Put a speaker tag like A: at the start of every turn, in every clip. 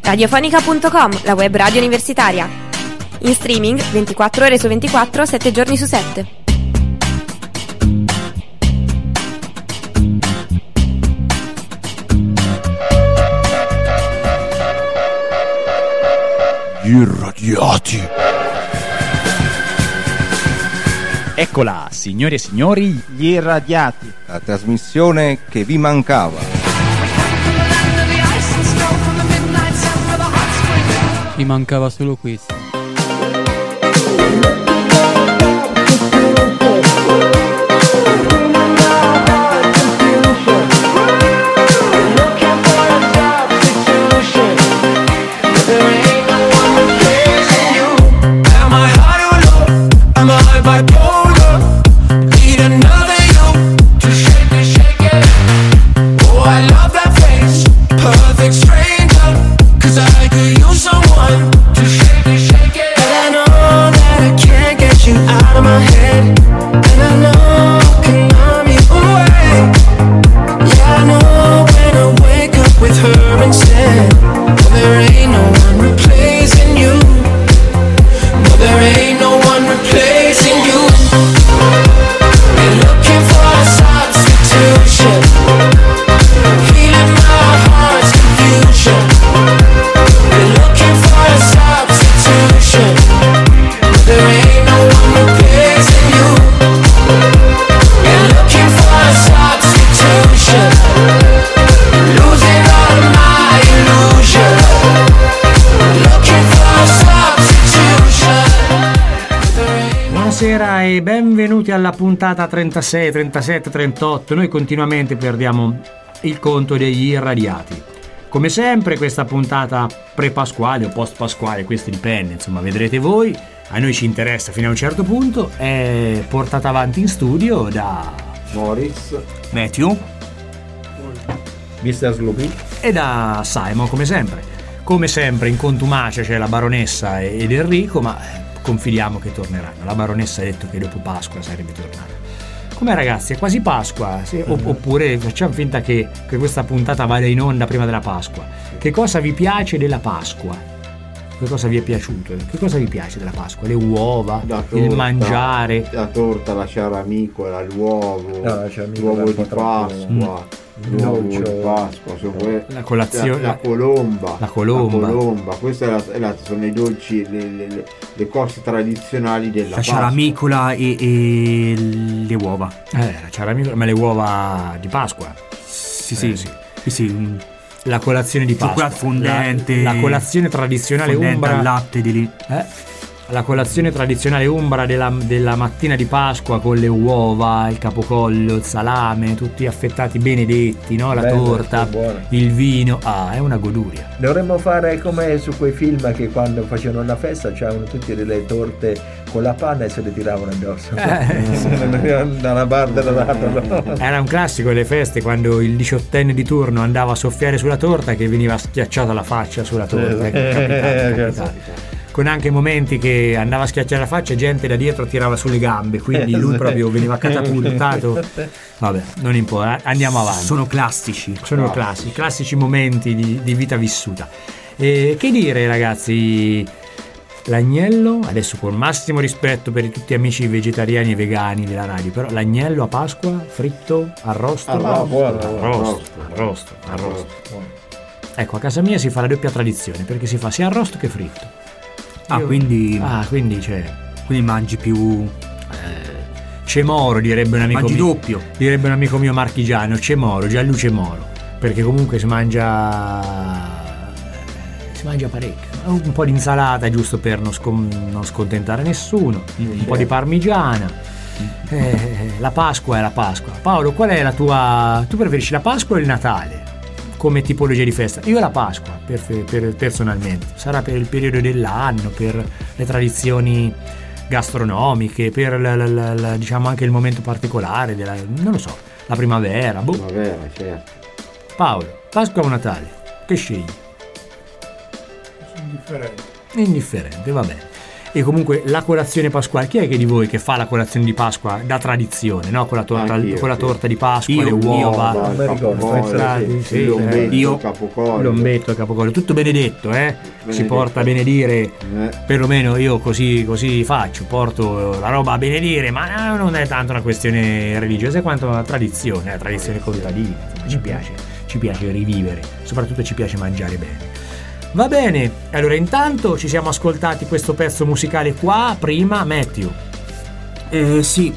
A: Radiofonica.com, la web radio universitaria. In streaming 24 ore su 24, 7 giorni su 7.
B: Gli irradiati.
C: Eccola, signore e signori, gli irradiati.
B: La trasmissione che vi mancava.
D: Mi mancava solo questo.
E: Buonasera e benvenuti alla puntata 36, 37, 38. Noi continuamente perdiamo il conto degli irradiati. Come sempre questa puntata pre-pasquale o post-pasquale, questo dipende, insomma vedrete voi. A noi ci interessa fino a un certo punto. È portata avanti in studio da
B: Morris,
E: Matthew,
B: Mr. Sloopy
E: e da Simon, come sempre. Come sempre in contumacia c'è la baronessa ed Enrico, ma confidiamo che torneranno. La baronessa ha detto che dopo Pasqua sarebbe tornata. Com'è ragazzi? È quasi Pasqua? Sì? Oppure facciamo finta che questa puntata vada in onda prima della Pasqua. Che cosa vi piace della Pasqua? Che cosa vi è piaciuto? Che cosa vi piace della Pasqua? Le uova? Il mangiare?
F: La torta, la ciaramicola, l'uovo, l'uovo di Pasqua. L'uovo di Pasqua,
E: la colazione,
F: la colomba.
E: La colomba.
F: Queste sono i dolci, le cose tradizionali della Pasqua.
G: La ciaramicola e le uova.
E: La ciaramicola, ma le uova di Pasqua.
G: Sì.
E: La colazione di Pasqua.
G: Cioccolato fondente.
E: La colazione tradizionale
G: fondente
E: umbra.
G: Al latte di lì.
E: La colazione tradizionale umbra della mattina di Pasqua con le uova, il capocollo, il salame, tutti affettati benedetti, no? La torta, il vino. È una goduria.
H: Dovremmo fare come su quei film che quando facevano una festa c'erano tutte delle torte con la panna e se le tiravano addosso. Da una parte all'altra.
E: Era un classico delle feste quando il 18enne di turno andava a soffiare sulla torta che veniva schiacciata la faccia sulla torta. Capitato. Con anche momenti che andava a schiacciare la faccia e gente da dietro tirava sulle gambe, quindi lui proprio veniva catapultato. Vabbè, non importa, andiamo avanti.
G: Sono classici
E: momenti di vita vissuta. Che dire ragazzi, l'agnello, adesso con massimo rispetto per tutti gli amici vegetariani e vegani della radio, però l'agnello a Pasqua, fritto, arrosto. Arrosto. Ecco, a casa mia si fa la doppia tradizione, perché si fa sia arrosto che fritto. Quindi
G: mangi più
E: cemoro, direbbe un amico
G: mangi
E: mio.
G: Doppio.
E: Direbbe un amico mio marchigiano, cemoro, Gianlu cemoro, perché comunque si mangia parecchio. Un po' di insalata giusto per non scontentare nessuno, un po' di parmigiana. La Pasqua è la Pasqua. Paolo, qual è la tua? Tu preferisci la Pasqua o il Natale? Come tipologia di festa? Io la Pasqua personalmente, sarà per il periodo dell'anno, per le tradizioni gastronomiche, per diciamo anche il momento particolare non lo so, la primavera.
F: Primavera, certo.
E: Paolo, Pasqua o Natale? Che scegli?
I: Indifferente,
E: va bene. E comunque la colazione pasquale, chi è che di voi che fa la colazione di Pasqua da tradizione, no? Con la torta di Pasqua, le uova,
H: non mi ricordo,
F: il
E: l'ombetto, il capocollo, tutto benedetto, si porta a benedire, perlomeno io così faccio, porto la roba a benedire, ma non è tanto una questione religiosa quanto una tradizione, la tradizione contadina, ci piace rivivere, soprattutto ci piace mangiare bene. Va bene, allora intanto ci siamo ascoltati questo pezzo musicale qua, prima Matthew.
G: Sì,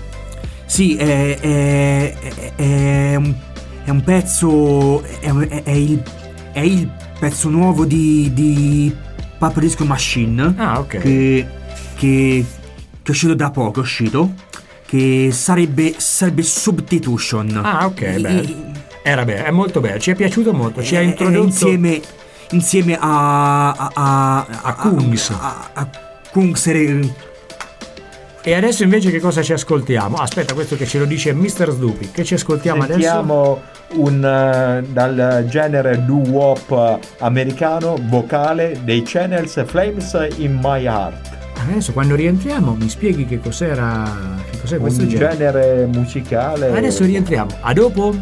G: è un pezzo, è il pezzo nuovo di Purple Disco Machine.
E: Ah, ok.
G: Che è uscito da poco, che sarebbe Substitution.
E: Ah, ok, bello. Era bello, è molto bello, ci è piaciuto molto, ci ha introdotto
G: insieme a
E: Kungs.
G: A Kungs.
E: E adesso invece che cosa ci ascoltiamo? Aspetta, questo che ce lo dice Mr. Snoopy. Che ci ascoltiamo adesso?
H: Sentiamo dal genere doo-wop americano, vocale, dei Channels, Flames in My Heart.
E: Adesso quando rientriamo mi spieghi che cos'è questo
H: genere musicale.
E: Adesso rientriamo. A dopo.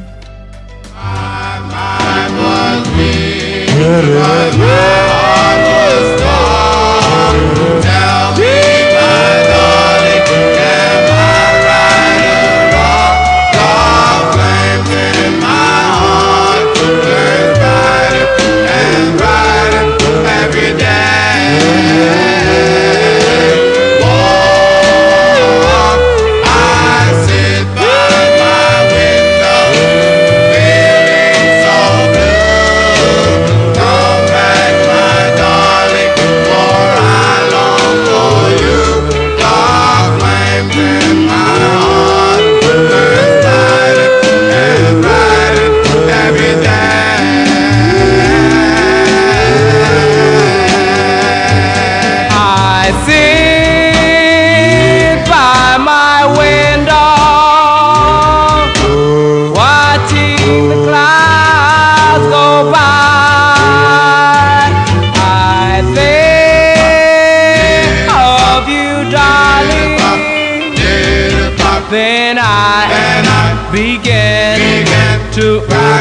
I: Then I began to rock.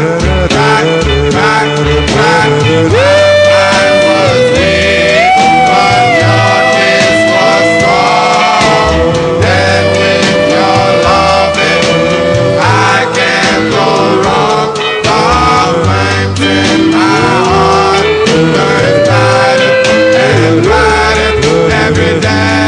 I: I was weak, but your kiss was strong. And with your loving, I can't go wrong. Dark flames in my heart, burn brighter and brighter every day.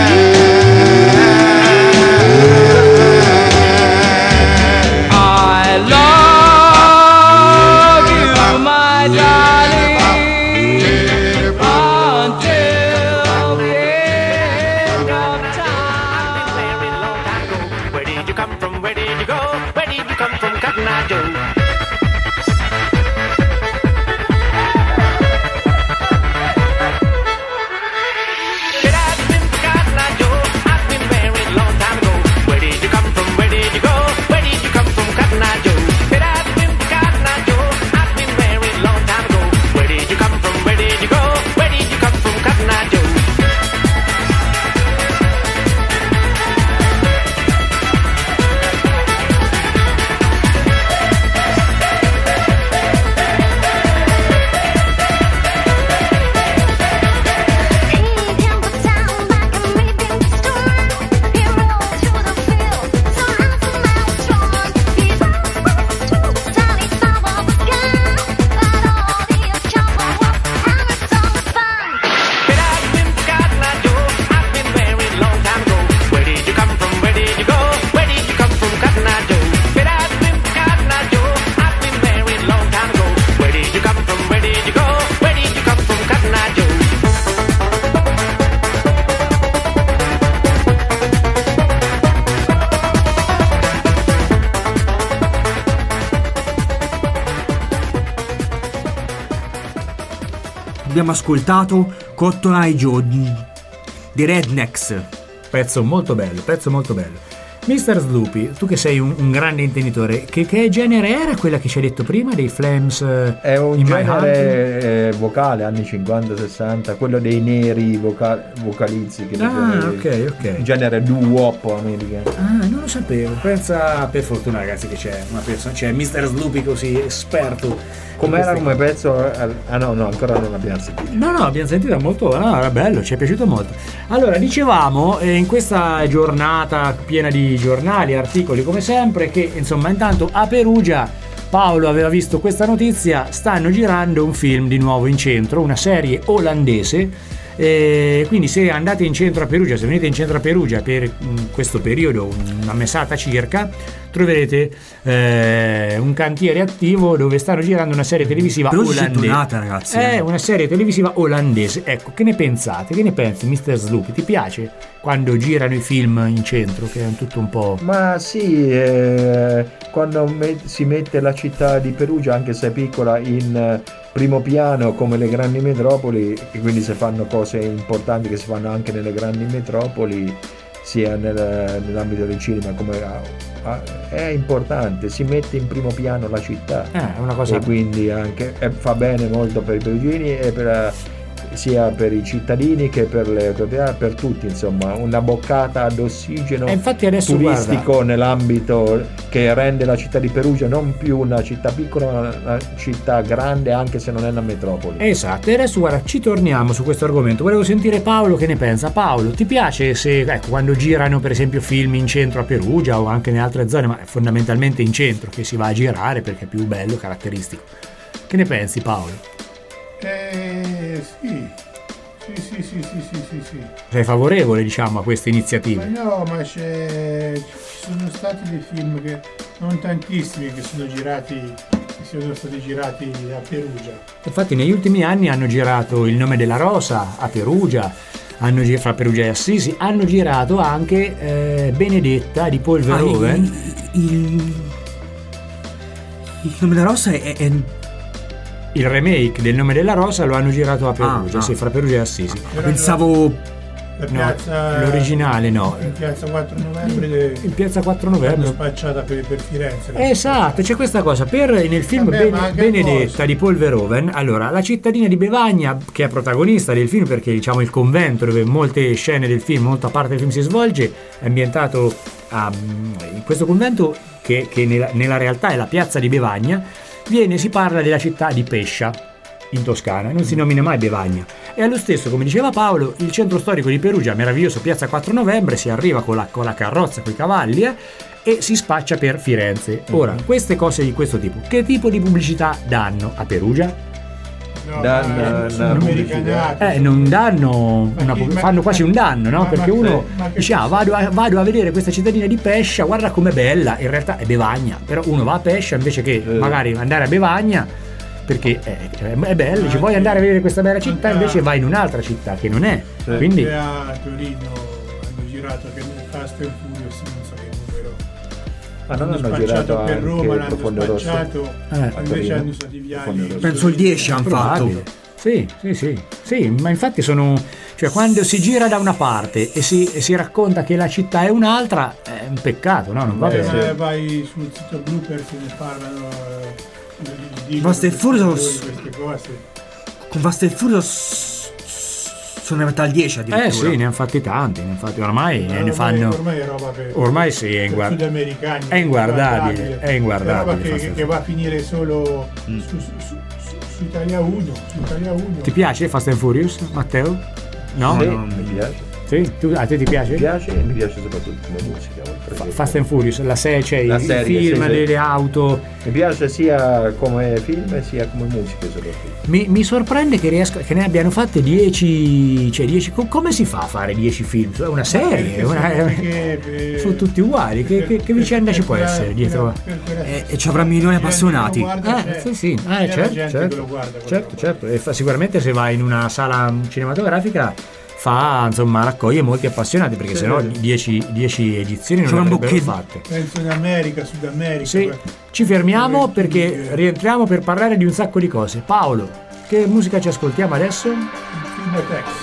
G: Abbiamo ascoltato Cotton Eye Joe di Rednecks.
E: Pezzo molto bello. Mr. Sloopy, tu che sei un grande intenditore, che genere era quella che ci hai detto prima dei Flames?
H: È un genere vocale, anni 50-60, quello dei neri vocalizzi. Che
E: ok.
H: Genere doo-wop americano.
E: Ah, non lo sapevo. Pensa, per fortuna ragazzi, che c'è una persona, c'è Mr. Sloopy così esperto.
H: Com'era come pezzo? Ah no, ancora non l'abbiamo sentito.
E: No, abbiamo sentito molto, era bello, ci è piaciuto molto. Allora, dicevamo in questa giornata piena di giornali, articoli come sempre, che insomma intanto a Perugia, Paolo aveva visto questa notizia, stanno girando un film di nuovo in centro, una serie olandese. Quindi se andate in centro a Perugia, se venite in centro a Perugia per questo periodo, una mesata circa, troverete un cantiere attivo dove stanno girando una serie televisiva olandese.
G: Ragazzi,
E: una serie televisiva olandese. Ecco, che ne pensate? Che ne pensi, Mr. Sloopy? Ti piace quando girano i film in centro, che è tutto un po'...
H: Ma sì, quando si mette la città di Perugia, anche se è piccola, in primo piano come le grandi metropoli, e quindi se fanno cose importanti che si fanno anche nelle grandi metropoli, sia nell'ambito del cinema come è importante, si mette in primo piano la città,
E: è una cosa...
H: e quindi anche fa bene molto per i perugini e sia per i cittadini che per le proprietà, per tutti, insomma una boccata d'ossigeno
E: infatti adesso
H: turistico nell'ambito che rende la città di Perugia non più una città piccola ma una città grande, anche se non è una metropoli.
E: Esatto, e adesso guarda, ci torniamo su questo argomento. Volevo sentire Paolo che ne pensa. Paolo, ti piace se quando girano per esempio film in centro a Perugia o anche in altre zone, ma fondamentalmente in centro che si va a girare perché è più bello, caratteristico? Che ne pensi, Paolo?
F: Sì.
E: Sei favorevole, diciamo, a queste iniziative?
F: No, ma ci sono stati dei film che non tantissimi che sono stati girati a Perugia.
E: Infatti negli ultimi anni hanno girato Il nome della rosa a Perugia, fra Perugia e Assisi, hanno girato anche Benedetta di Paul Verhoeven.
G: Il nome della rosa è
E: il remake del Nome della rosa lo hanno girato a Perugia, sì, fra Perugia e Assisi.
G: Pensavo
E: l'originale no.
F: In piazza 4 novembre.
E: In piazza 4 novembre.
F: Spacciata per Firenze.
E: Esatto, c'è questa cosa. Nel film Benedetta di Paul Verhoeven, allora, la cittadina di Bevagna, che è protagonista del film perché diciamo il convento dove molte scene del film, molta parte del film si svolge, è ambientato in questo convento che nella realtà è la piazza di Bevagna. Si parla della città di Pescia in Toscana, non si nomina mai Bevagna. E allo stesso, come diceva Paolo, il centro storico di Perugia, meraviglioso, piazza 4 novembre, si arriva con la carrozza, con i cavalli e si spaccia per Firenze. Ora, queste cose di questo tipo, che tipo di pubblicità danno a Perugia? Non danno fanno quasi un danno, no? Perché uno dice vado a vedere questa cittadina di Pescia, guarda com'è bella, in realtà è Bevagna, però uno va a Pescia invece che magari andare a Bevagna perché è bella, ci vuoi andare a vedere questa bella città, invece vai in un'altra città che non è. Quindi
F: a Torino hanno girato che nel Fast and Furious non so che numero.
H: Ma non hanno girato
F: per Roma, l'hanno
H: Profondo
F: spacciato, invece hanno stati viaggi.
G: Penso il 10 hanno fatto.
E: Sì, ma infatti cioè quando si gira da una parte e si racconta che la città è un'altra, è un peccato, no? Non va bene.
F: Vai sul sito Blooper, se ne parlano
G: Fast and Furious,
F: queste cose.
G: con Fast and Furious sono arrivati al 10 addirittura.
E: Sì, ne hanno fatti tanti, ormai ne fanno.
F: Ormai è roba per
E: ormai sì, è
F: sudamericani.
E: È inguardabile.
F: È roba che va a finire solo su Italia 1.
E: Ti piace Fast and Furious, Matteo? No?
H: Sì, mi piace.
E: Sì? A te ti piace?
H: Mi piace soprattutto come musica.
E: Fast and Furious, la serie, i film, delle auto.
H: Mi piace sia come film sia come musica soprattutto.
E: Mi sorprende che ne abbiano fatte 10. Come si fa a fare 10 film? Una serie? Sono tutti uguali. Che vicenda ci può essere dietro?
G: E ci avrà milioni di appassionati.
E: Certo. E sicuramente se vai in una sala cinematografica raccoglie molti appassionati, perché sennò 10 edizioni non avrebbero fatte.
F: Penso in America, Sud America.
E: Sì. Ci fermiamo perché rientriamo per parlare di un sacco di cose. Paolo, che musica ci ascoltiamo adesso?
F: Filmotex.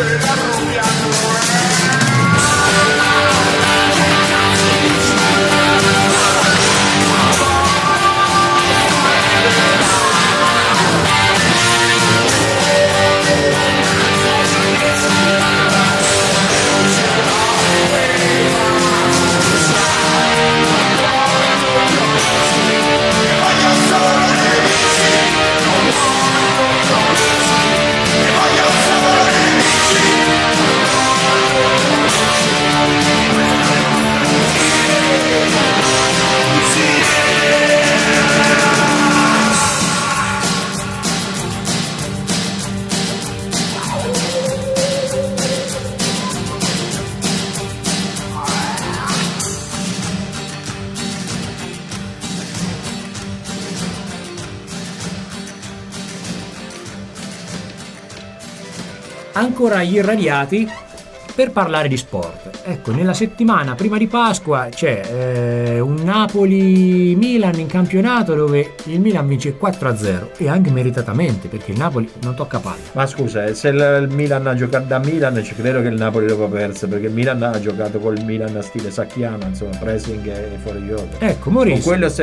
E: Ancora gli irradiati per parlare di sport. Ecco, nella settimana prima di Pasqua c'è un Napoli-Milan in campionato dove il Milan vince 4-0 e anche meritatamente, perché il Napoli non tocca palla.
H: Ma scusa, se il Milan ha giocato da Milan, ci credo che il Napoli dopo perso, perché il Milan ha giocato col Milan a stile Sacchiano, insomma, pressing e fuori gioco.
E: Ecco, Maurizio.
H: Con quello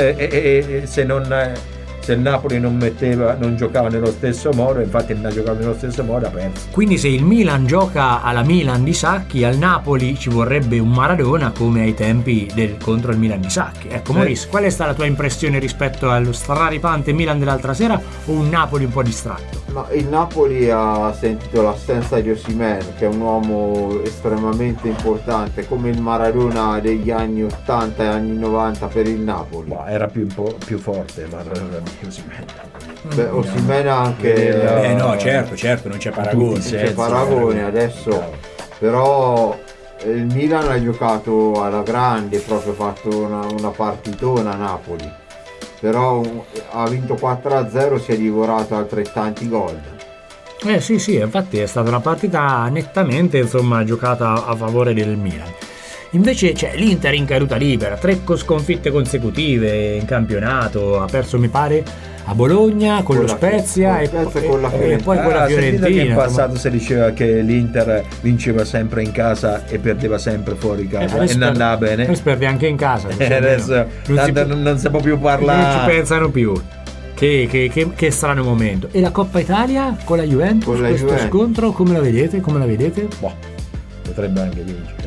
H: se il Napoli non giocava nello stesso modo, infatti non ha giocato nello stesso modo, ha perso.
E: Quindi se il Milan gioca alla Milan di Sacchi, al Napoli ci vorrebbe un Maradona come ai tempi contro il Milan di Sacchi. Ecco, Maurizio, qual è stata la tua impressione rispetto allo straripante Milan dell'altra sera, o un Napoli un po' distratto?
I: Ma il Napoli ha sentito l'assenza di Osimhen, che è un uomo estremamente importante, come il Maradona degli anni 80 e anni 90 per il Napoli.
H: Ma era più forte Maradona di Osimhen.
I: Beh, Osimhen anche...
E: no, certo, non c'è paragone.
I: Non c'è paragone adesso, però il Milan ha giocato alla grande, proprio fatto una partitona a Napoli. Però ha vinto 4-0, si è divorato altrettanti gol.
E: Sì, infatti è stata una partita nettamente, insomma, giocata a favore del Milan. Invece c'è l'Inter in caduta libera, 3 sconfitte consecutive in campionato, ha perso mi pare a Bologna con lo Spezia e poi con la Fiorentina.
H: Che in passato si diceva che l'Inter vinceva sempre in casa e perdeva sempre fuori casa e non andava bene.
E: Adesso perde anche in casa.
H: Adesso non si può più parlare.
E: Non ci pensano più. Che strano momento. E la Coppa Italia con la Juventus? Questo scontro come la vedete?
H: Boh, potrebbe anche vincere.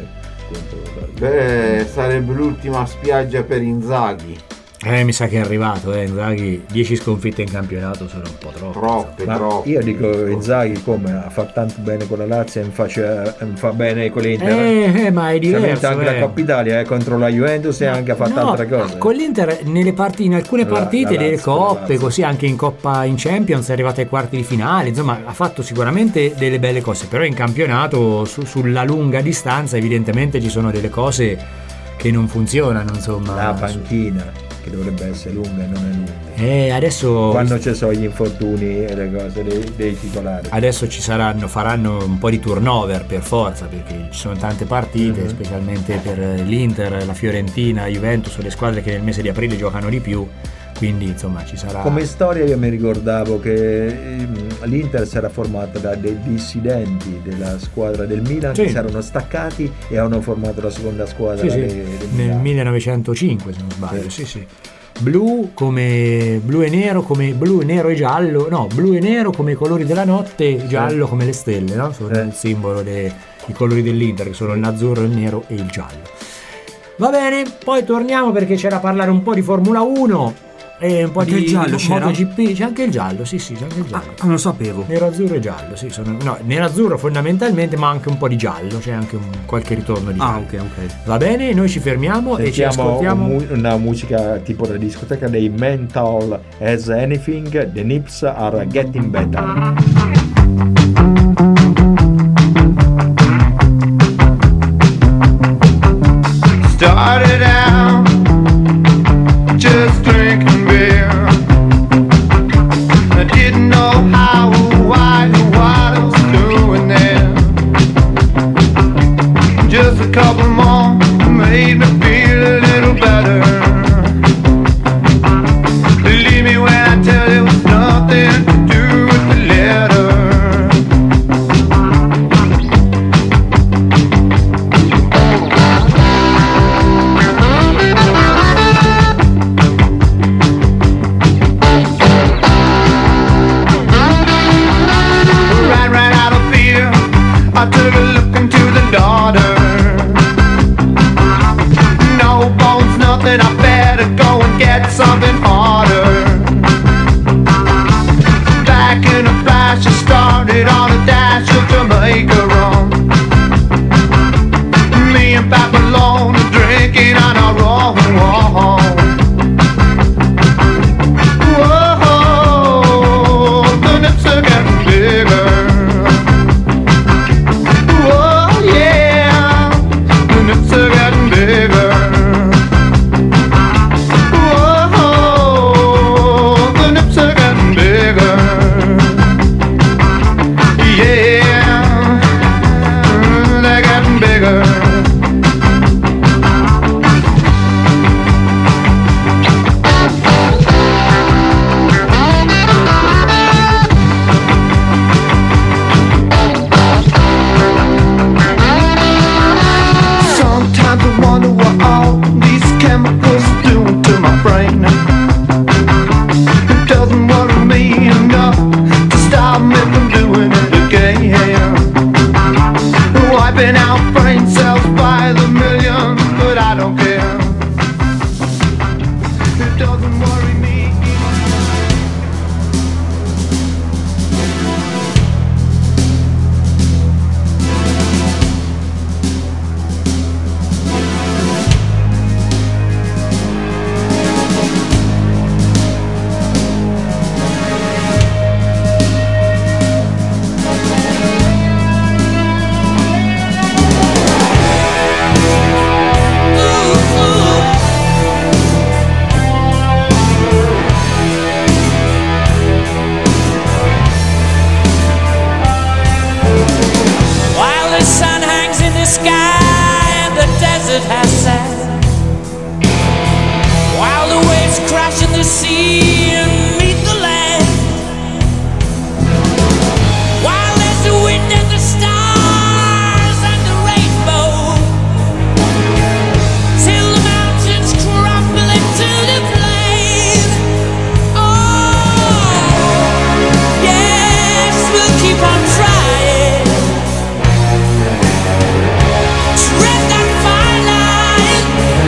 I: Beh, sarebbe l'ultima spiaggia per Inzaghi.
E: Mi sa che è arrivato, Inzaghi, 10 sconfitte in campionato sono un po' troppe.
I: Troppe.
H: Io dico Inzaghi come ha fatto tanto bene con la Lazio e fa bene con l'Inter.
E: Ma è diverso.
H: Anche la Coppa Italia contro la Juventus e anche ha fatto altre cose.
E: Con l'Inter in alcune partite delle coppe, così anche in Coppa in Champions è arrivata ai quarti di finale, insomma ha fatto sicuramente delle belle cose, però in campionato sulla lunga distanza evidentemente ci sono delle cose che non funzionano, insomma.
H: La panchina che dovrebbe essere lunga e non è lunga.
E: Adesso
H: quando ci sono gli infortuni e le cose dei titolari.
E: Adesso faranno un po' di turnover per forza, perché ci sono tante partite, specialmente per l'Inter, la Fiorentina, la Juventus, sono le squadre che nel mese di aprile giocano di più. Quindi insomma ci sarà.
H: Come storia io mi ricordavo che l'Inter si era formata da dei dissidenti della squadra del Milan che si erano staccati e hanno formato la seconda squadra del
E: nel 1905 se non sbaglio. Sì. Blu e nero e giallo, no, blu e nero come i colori della notte, giallo come le stelle, no? Sono il simbolo dei colori dell'Inter, che sono il azzurro, il nero e il giallo. Va bene, poi torniamo perché c'era da parlare un po' di Formula 1 e un po' di
G: giallo
E: MotoGP. C'è anche il giallo, c'è anche il giallo.
G: Non lo sapevo.
E: Nero, azzurro e giallo, nero, azzurro fondamentalmente, ma anche un po' di giallo, c'è anche qualche ritorno di giallo.
G: Ok.
E: Va bene, noi ci fermiamo e ci ascoltiamo
H: una musica tipo da discoteca dei Mental as Anything, The Nips Are Getting Better.
I: Started out just drinking beer. I didn't know how or why or what I was doing there. Just a couple more made me feel a little better. Believe me when I tell you it was nothing to do with the letter.
J: splash, it started on a dash of Jamaica rum. Me and Papa alone drinking on our own. Whoa, the nips are getting bigger. Whoa, yeah, the nips are getting bigger. Whoa, the nips are getting bigger. Yeah, they're getting bigger. Sometimes I wonder what all these chemicals are doing to my brain. It doesn't worry me enough to stop me from doing it again. Wiping out brain cells by the millions, but I don't care. It doesn't worry me.
K: While the sun hangs in the sky and the desert has sand, while the waves crash in the sea and meet the land, while there's the wind and the stars and the rainbow, till the mountains crumble into the plain. Oh, yes, we'll keep on trying. Tread that fine line.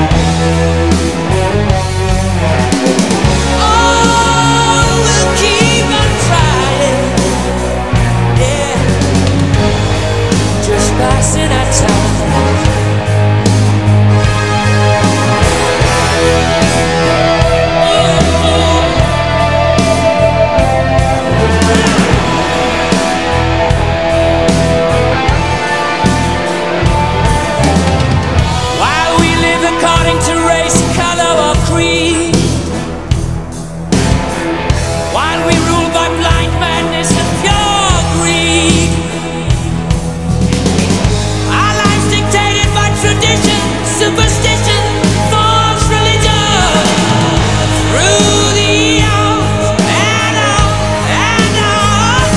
K: Oh, we'll keep on trying. Yeah, just passing our time. While we live according to race, color or creed, while we rule by blind madness and pure greed, our lives dictated by tradition, superstition, false religion, through the years and on and on.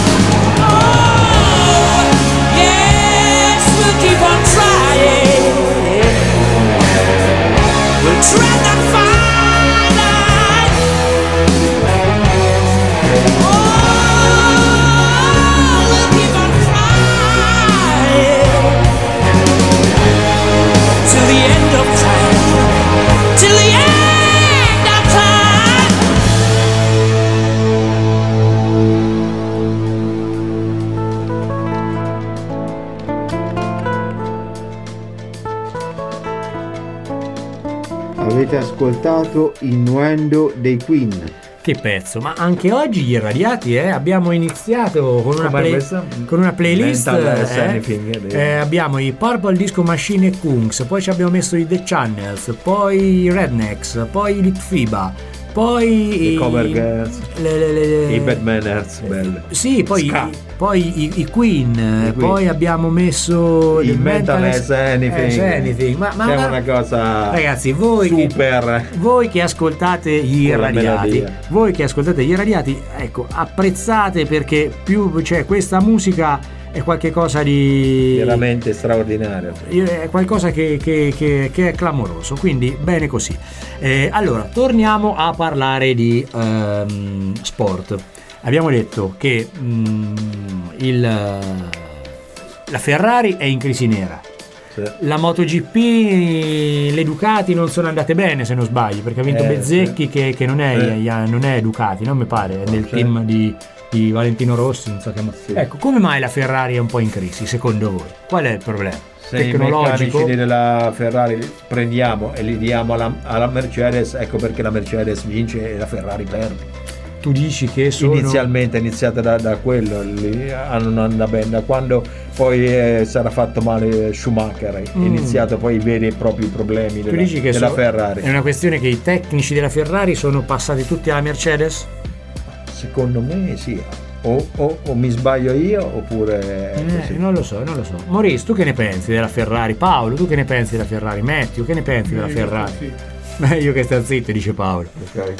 K: Oh, yes, we'll keep on trying. We'll tread that fine line. Oh, we'll keep on trying till the end of time. Till the end of time.
I: Avete ascoltato Innuendo dei Queen.
E: Che pezzo, ma anche oggi gli irradiati abbiamo iniziato con una,
H: Com'è questa?
E: con una playlist.
H: Mental Anything,
E: Abbiamo i Purple Disco Machine e Kungs, poi ci abbiamo messo i The Channels, poi i Rednecks, poi i Litfiba, poi
H: i Cover Girls, i Bad Manners, belli.
E: Sì, poi
H: Ska.
E: i Queen, poi abbiamo messo
H: il Mental Anything.
E: Ma
H: c'è una cosa,
E: ragazzi, voi che ascoltate gli irradiati, ecco, apprezzate, perché più c'è questa musica è qualcosa di
H: veramente straordinario,
E: è qualcosa che è clamoroso, quindi bene così. Allora torniamo a parlare di sport. Abbiamo detto che la Ferrari è in crisi nera. La MotoGP, le Ducati non sono andate bene, se non sbaglio, perché ha vinto Bezzecchi, che non è Ducati, non mi pare, è nel team di di Valentino Rossi, non so che
I: Sì.
E: Ecco, come mai la Ferrari è un po' in crisi secondo voi? Qual è il problema?
H: Se i meccanici della Ferrari prendiamo e li diamo alla Mercedes, ecco perché la Mercedes vince e la Ferrari perde.
E: Tu dici che sono...
H: Inizialmente è iniziata da quello, lì non andava bene, da quando poi sarà fatto male Schumacher, è iniziato poi i veri e propri problemi
E: Tu dici che
H: della Ferrari.
E: È una questione che i tecnici della Ferrari sono passati tutti alla Mercedes?
H: Secondo me sì, o mi sbaglio io oppure è così.
E: Non lo so. Maurice, tu che ne pensi della Ferrari? Paolo, tu che ne pensi della Ferrari? Matthew, che ne pensi della Ferrari?
F: Sì.
E: Meglio che sta zitto, dice Paolo.
I: Ok.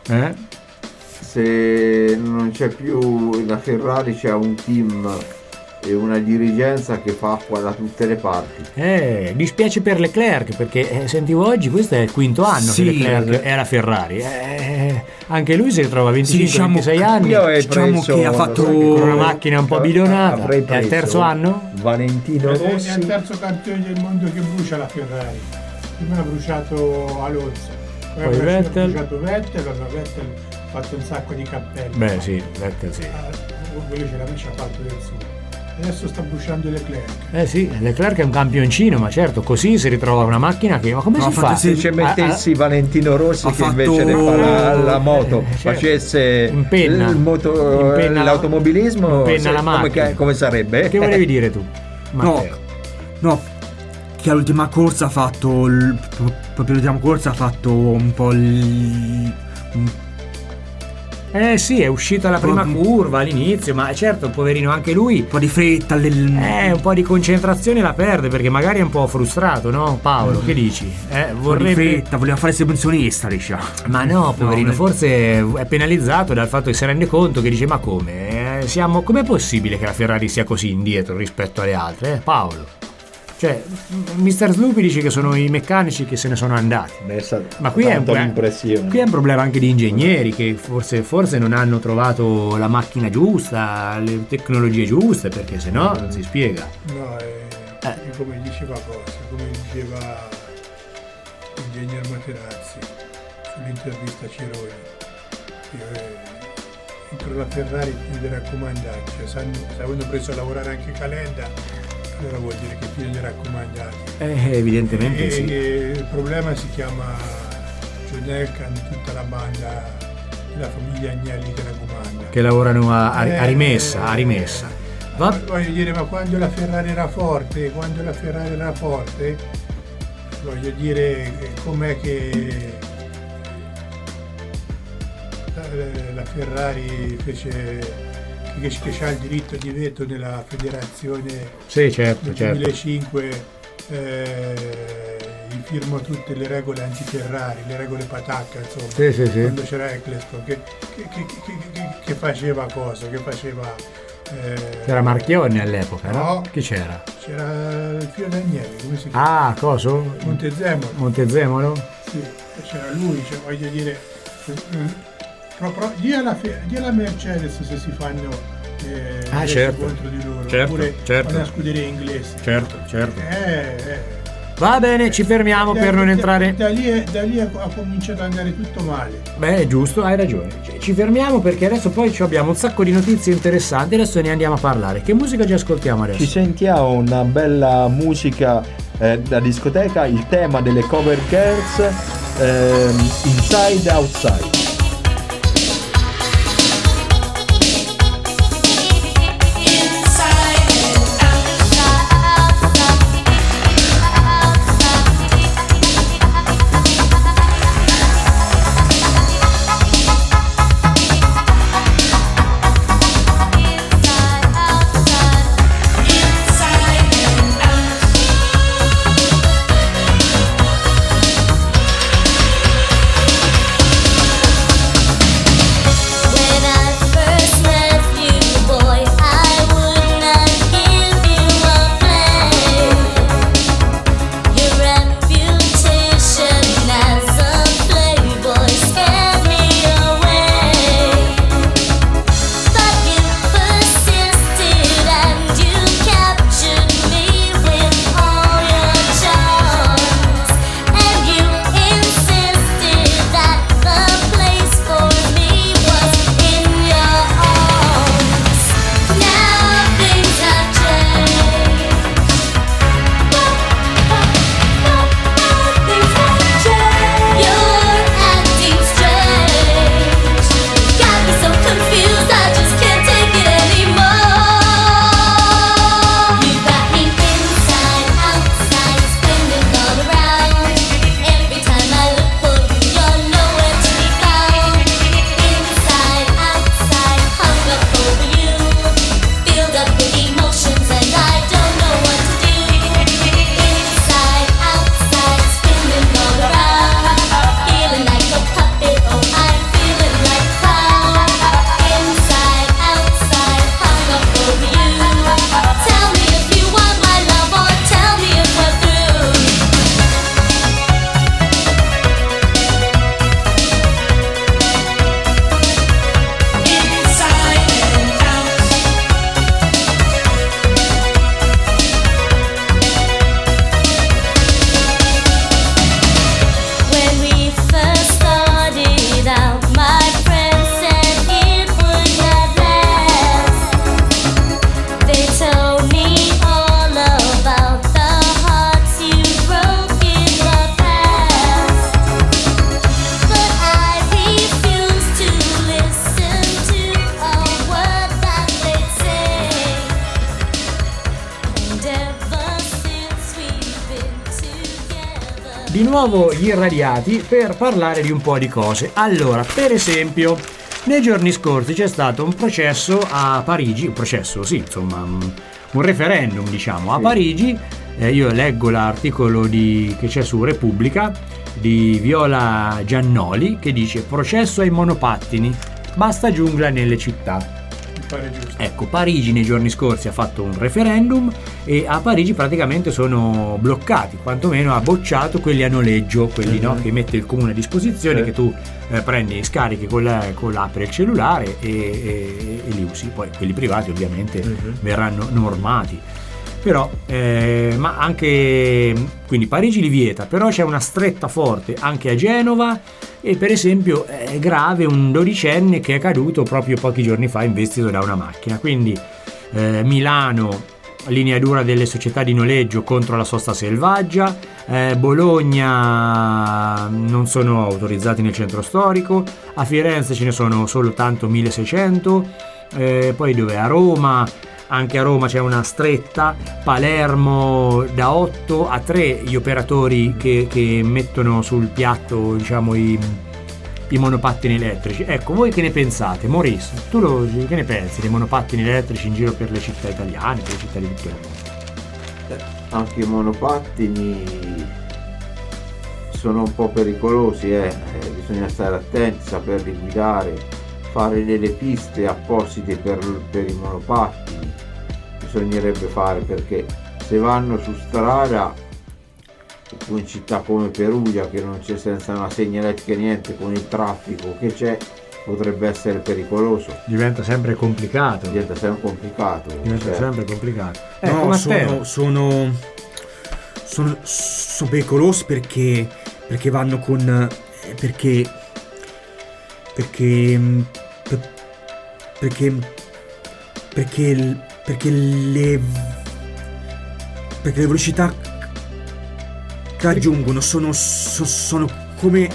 E: Eh?
I: Se non c'è più la Ferrari, c'è un team e una dirigenza che fa acqua da tutte le parti.
E: Dispiace per Leclerc perché sentivo oggi questo è il quinto anno
G: Sì,
E: che Leclerc è alla Ferrari. Anche lui si ritrova a 25-26 anni.
G: Diciamo che ha fatto
E: con una macchina un po' bidonata. È al terzo anno?
H: Valentino
F: È
H: Rossi.
F: il terzo campione del mondo che brucia la Ferrari. Prima ha bruciato Alonso, poi ha bruciato Vettel, allora Vettel ha fatto un sacco di cappelli.
E: Beh sì, Vettel sì.
F: Quello ce l'ha fatto del suo. Adesso sta bruciando Leclerc.
E: Sì, Leclerc è un campioncino, ma certo, così si ritrova una macchina che... Ma come si fa?
H: Se ci mettessi Valentino Rossi che invece ne fa la moto, facesse l'automobilismo,
E: la macchina.
H: Come sarebbe?
E: Che volevi dire tu?
G: No, che all'ultima corsa ha fatto proprio l'ultima corsa ha fatto un po'
E: sì, è uscita la prima curva all'inizio, ma certo, poverino, anche lui
G: un po' di fretta,
E: un po' di concentrazione la perde perché magari è un po' frustrato, no Paolo? Che dici?
G: Vorrebbe... di fretta, voleva fare pensionista, diciamo.
E: Ma no, poverino, forse è penalizzato dal fatto che si rende conto che dice ma come? Com'è possibile che la Ferrari sia così indietro rispetto alle altre? Paolo? Cioè, Mr. Sloopy dice che sono i meccanici che se ne sono andati. Ma qui è un problema anche di ingegneri che forse non hanno trovato la macchina giusta, le tecnologie giuste, perché sennò non si spiega.
F: No, è come diceva l'ingegner Materazzi sull'intervista a Cironi. Entro la Ferrari più dei raccomandati, cioè se avevano preso a lavorare anche Calenda, allora vuol dire che più dei raccomandati.
E: Evidentemente sì.
F: Il problema si chiama John Elkann, tutta la banda della famiglia Agnelli che la comanda.
E: Che lavorano a rimessa.
F: Voglio dire, ma quando la Ferrari era forte, voglio dire, com'è che la Ferrari fece... che c'ha il diritto di veto nella federazione.
E: Sì, certo,
F: nel 2005 firmò tutte le regole anti-Ferrari, le regole patacca, insomma.
E: Sì.
F: Quando c'era Eccleston che faceva cosa?
E: C'era Marchionni all'epoca, no? Chi c'era?
F: C'era il figlio Daniele, come si chiama?
E: Ah, coso? Montezemolo?
F: Sì, c'era lui, voglio dire... Di alla Mercedes se si fanno contro di loro, oppure una scuderia inglese.
E: Certo. Va bene, ci fermiamo per non entrare.
F: Da lì ha cominciato ad andare tutto male.
E: Beh, giusto, hai ragione. Ci fermiamo perché adesso poi abbiamo un sacco di notizie interessanti. Adesso ne andiamo a parlare. Che musica ci ascoltiamo adesso?
H: Ci sentiamo una bella musica da discoteca, il tema delle cover girls, Inside Outside.
E: di nuovo gli irradiati per parlare di un po' di cose. Allora, per esempio, nei giorni scorsi c'è stato un processo a Parigi, un referendum, diciamo, a Parigi. Io leggo l'articolo che c'è su Repubblica di Viola Giannoli, che dice: processo ai monopattini, basta giungla nelle città. Ecco, Parigi nei giorni scorsi ha fatto un referendum e a Parigi praticamente sono bloccati, quantomeno ha bocciato quelli a noleggio, quelli no, che mette il comune a disposizione, che tu prendi e scarichi con l'app del cellulare e li usi. Poi quelli privati ovviamente verranno normati. Però ma anche, quindi Parigi li vieta, però c'è una stretta forte anche a Genova, e per esempio è grave un 12enne che è caduto proprio pochi giorni fa investito da una macchina. Quindi Milano, linea dura delle società di noleggio contro la sosta selvaggia, Bologna non sono autorizzati nel centro storico, a Firenze ce ne sono soltanto 1600, poi dove? A Roma, anche a Roma c'è una stretta, Palermo da 8 a 3 gli operatori che mettono sul piatto, diciamo, i monopattini elettrici. Ecco, voi che ne pensate? Maurice, che ne pensi dei monopattini elettrici in giro per le città italiane, per le città di tutto il mondo?
I: Anche i monopattini sono un po' pericolosi, bisogna stare attenti, saperli guidare, fare delle piste apposite per i monopattini bisognerebbe fare, perché se vanno su strada, in città come Perugia, che non c'è, senza una segnaletica niente, con il traffico che c'è, potrebbe essere pericoloso.
E: Diventa sempre complicato.
I: Sempre complicato.
G: No, sono pericolosi perché vanno con perché le velocità che raggiungono sono come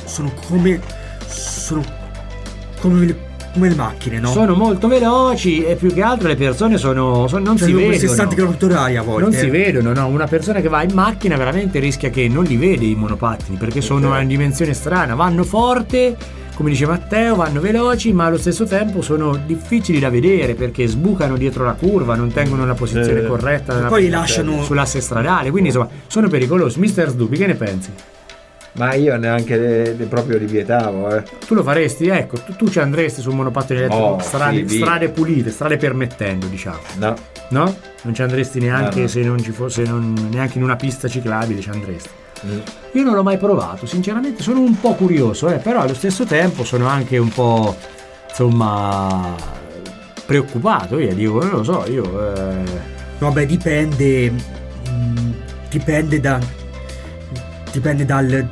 G: le macchine, no?
E: Sono molto veloci e più che altro le persone non si vedono.
G: 60 km/h a volte.
E: Non si vedono, no? Una persona che va in macchina veramente rischia che non li vede i monopattini, perché sono a una dimensione strana, vanno forte, come dice Matteo, vanno veloci, ma allo stesso tempo sono difficili da vedere perché sbucano dietro la curva, non tengono la posizione corretta,
G: poi lasciano
E: sull'asse stradale, quindi insomma sono pericolosi. Mister Sdupi, che ne pensi?
H: Ma io neanche proprio li vietavo.
E: Tu lo faresti? Ecco, tu ci andresti sul monopattino elettrico, strade pulite, strade permettendo, diciamo.
H: No?
E: Non ci andresti neanche
H: no.
E: Se non ci fosse, neanche in una pista ciclabile ci andresti. Io non l'ho mai provato, sinceramente sono un po' curioso, però allo stesso tempo sono anche un po', insomma, preoccupato. Io dico, non lo so,
G: Vabbè, dipende dal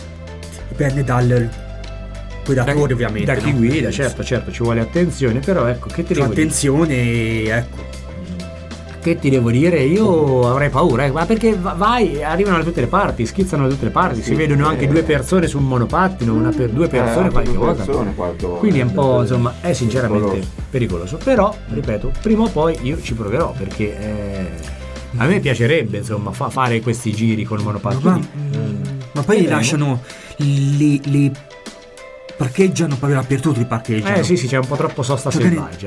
G: guidatore, ovviamente.
E: Da chi guida, certo, ci vuole attenzione, però ecco, che ti devo
G: dire?
E: Che ti devo dire? Io avrei paura, ma perché arrivano da tutte le parti, schizzano da tutte le parti, si vedono anche due persone su un monopattino, due persone qualche volta. Quindi è un po', insomma, è sinceramente pericoloso. Però, ripeto, prima o poi io ci proverò, perché a me piacerebbe, insomma, fare questi giri con il monopattino.
G: Ma poi li lasciano, li parcheggiano proprio dappertutto, li parcheggiano.
E: Sì, c'è un po' troppo sosta selvaggia.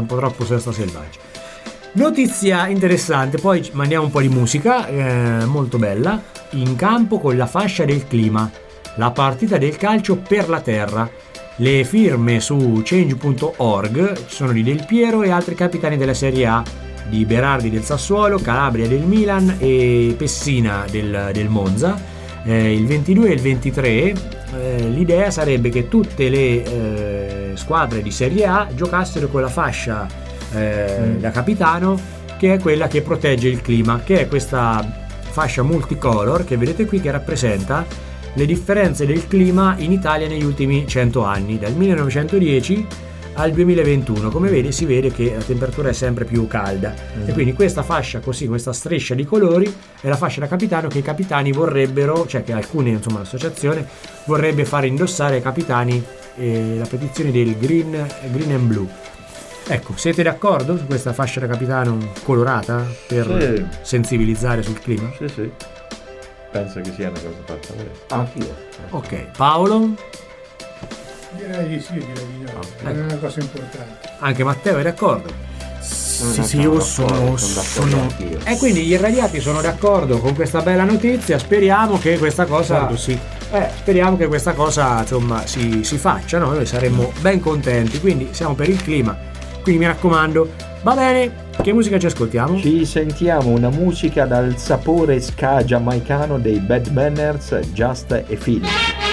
E: Notizia interessante, poi mandiamo un po' di musica, molto bella. In campo con la fascia del clima, la partita del calcio per la terra. Le firme su change.org ci sono di Del Piero e altri capitani della Serie A, di Berardi del Sassuolo, Calabria del Milan e Pessina del Monza. Il 22 e il 23 l'idea sarebbe che tutte le squadre di Serie A giocassero con la fascia da capitano, che è quella che protegge il clima, che è questa fascia multicolor che vedete qui, che rappresenta le differenze del clima in Italia negli ultimi 100 anni, dal 1910 al 2021. Come si vede che la temperatura è sempre più calda, e quindi questa fascia così, questa striscia di colori è la fascia da capitano che i capitani vorrebbero, cioè che alcune, insomma, l'associazione vorrebbe fare indossare ai capitani, la petizione del green and blue. Ecco, siete d'accordo su questa fascia da capitano colorata per sensibilizzare sul clima?
H: Sì. penso che sia una cosa fatta bene.
I: Anch'io.
E: Ok, Paolo?
F: Direi di sì, direi di no. È una cosa importante.
E: Anche Matteo è d'accordo? Sì, io sono
I: anch'io.
E: E quindi gli irradiati sono d'accordo con questa bella notizia. Speriamo che questa cosa speriamo che questa cosa insomma si faccia, no? Noi saremmo ben contenti, quindi siamo per il clima. Quindi mi raccomando, va bene, che musica ci ascoltiamo?
H: Ci sentiamo una musica dal sapore ska giamaicano dei Bad Manners, Just a Feeling.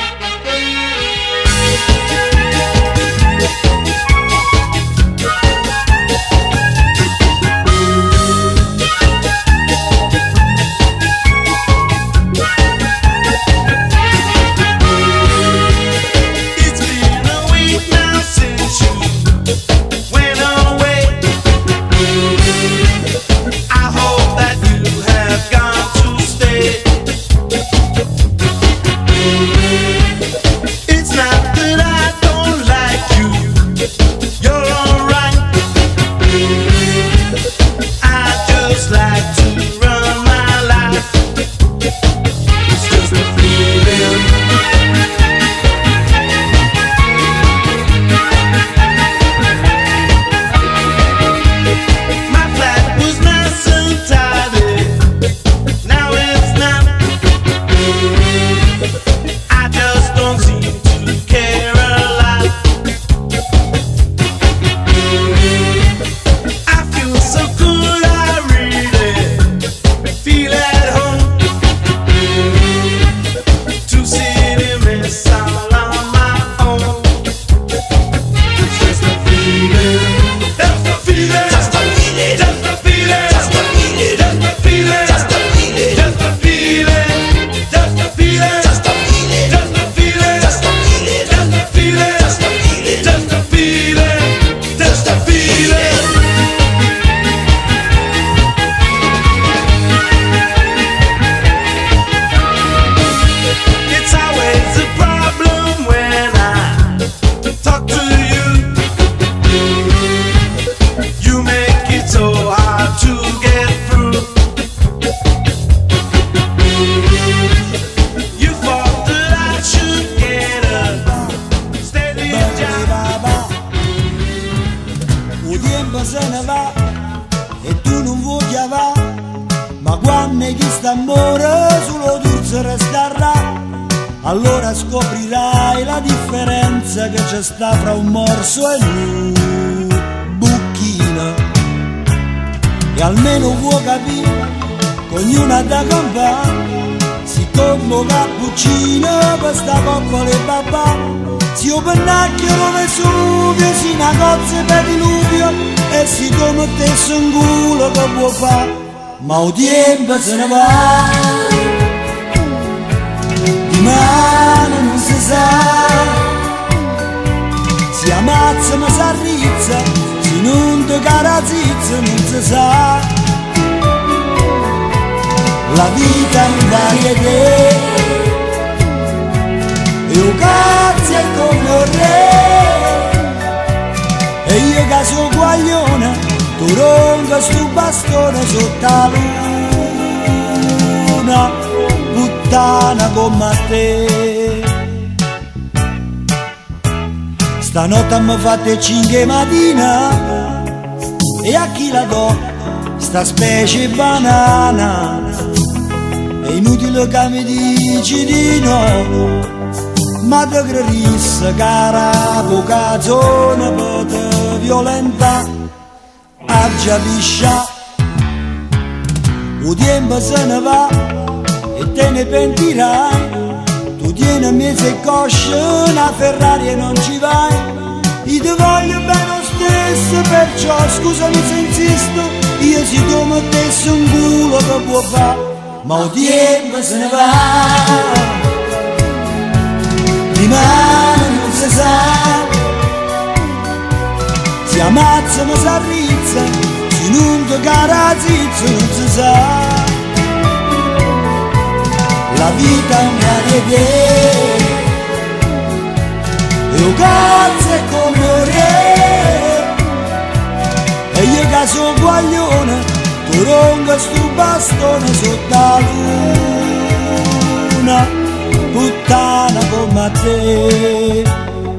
L: Allora scoprirai la differenza che c'è sta fra un morso e un bucchino. E almeno vuoi capire, ognuna da campare, si tombo cappuccino per sta coppola e babà. Si un pennacchio Vesuvio, si una cozza per diluvio, e si come te un culo che può fare. Ma il tempo se ne va, ma non si sa, si ammazza ma si arrizza, si non ti carazizza non si sa. La vita in varietà e un cazzo è come un re, e io che sono guaglione tu ronca sto bastone sotto la luna, puttana come te. Stanotte mi fate 5 mattina, e a chi la do sta specie banana? È inutile che mi dici di no, ma te credissi cara poca zona per te violenta a già piscià. Il tempo se ne va e te ne pentirai, tu tieni a mezzo e coscia una Ferrari e non ci vai. Io ti voglio bene lo stesso, perciò scusami se insisto, io si ti mettessi un culo che può fare. Ma il tempo se ne va, di mano non si sa, si ammazza ma si arrizza, si non ti carazizza non si sa. La vita è una reggae e un cazzo è come un re, e io che sono guaglione tu ronca sto bastone sotto la luna. una puttana come te.